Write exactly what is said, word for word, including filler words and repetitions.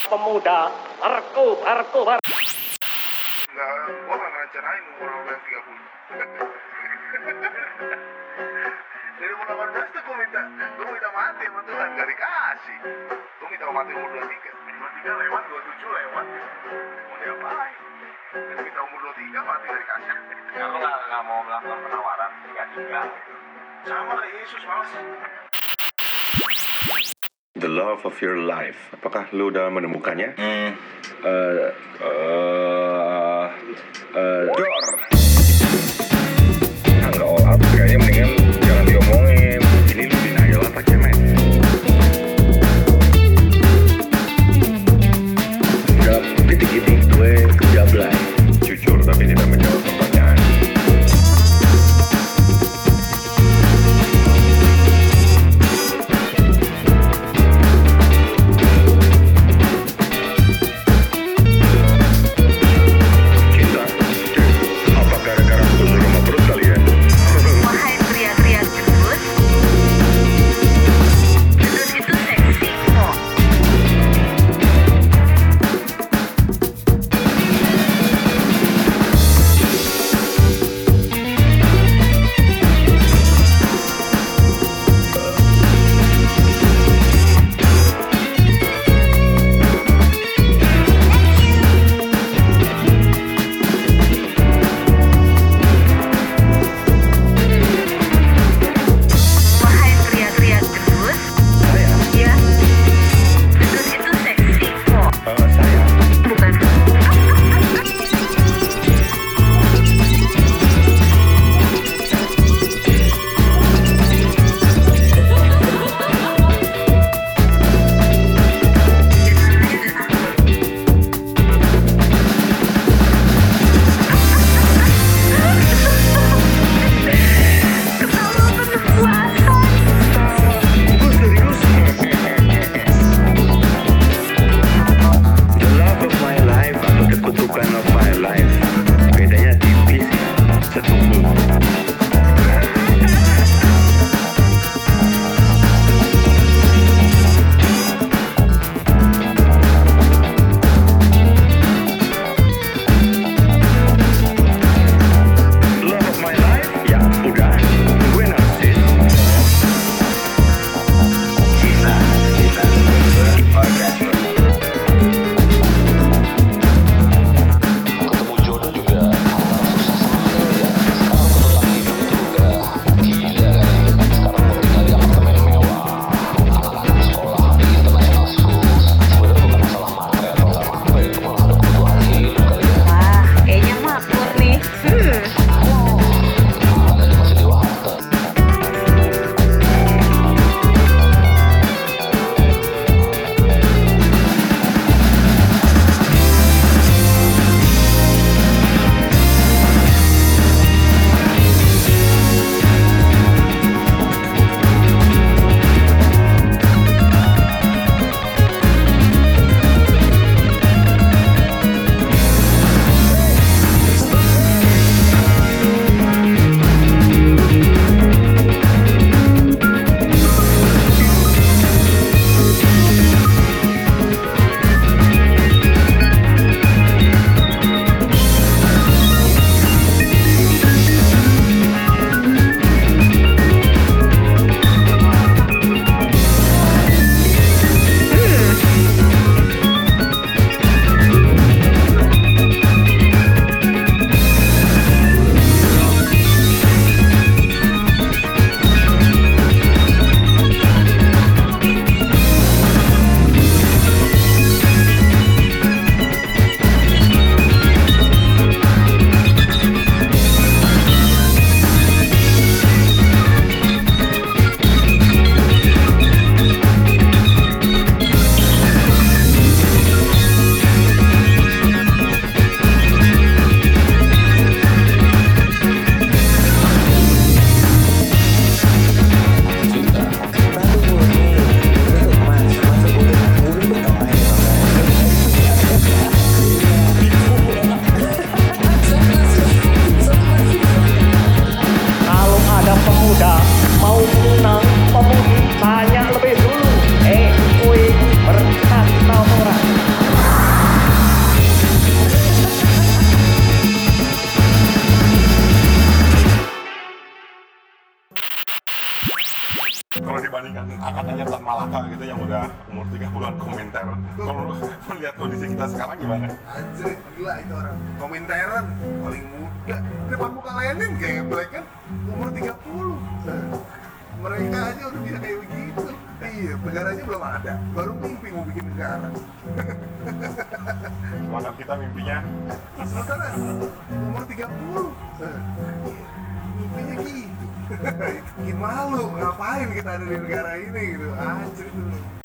pemuda, berku, berku, ber... Enggak, gua nggak ngerencanain umur sampai tiga puluh. Dari umur delapan belas tuh gua minta, gua minta mati sama Tuhan, gak dikasih. Gua minta mati umur dua puluh tiga. dua puluh tiga lewat, dua puluh tujuh lewat. Mau diapain? Jadi minta umur dua puluh tiga mati gak dikasih. Kamu nggak nggak mau melakukan penawaran tiga tiga gitu? Sama kayak Yesus, males. The love of your life. Apakah lu udah menemukannya? Hmm. Uh, uh, uh, Dor. Ah, nggak all out. Kayaknya mendingan jangan diomongin. Ini lu denial apa kemet? Dalam titik-titik gue kejablay. Jujur tapi tidak menjawab pertanyaan. Kita, apa Kalau dibandingkan angkatannya Tan Malaka gitu yang udah umur tiga puluhan komentar, kalau melihat kondisi kita sekarang gimana? Anjir, gila itu orang komentaran paling muda depan muka layanin kayak Black kan umur tiga puluh. Mereka aja udah bisa kayak begitu. Iya, negaranya belum ada, baru mimpi mau bikin negara. Semangat kita mimpinya Sementara umur tiga puluh, mimpinya gitu. Bikin malu, ngapain kita ada di negara ini gitu. Anjir itu.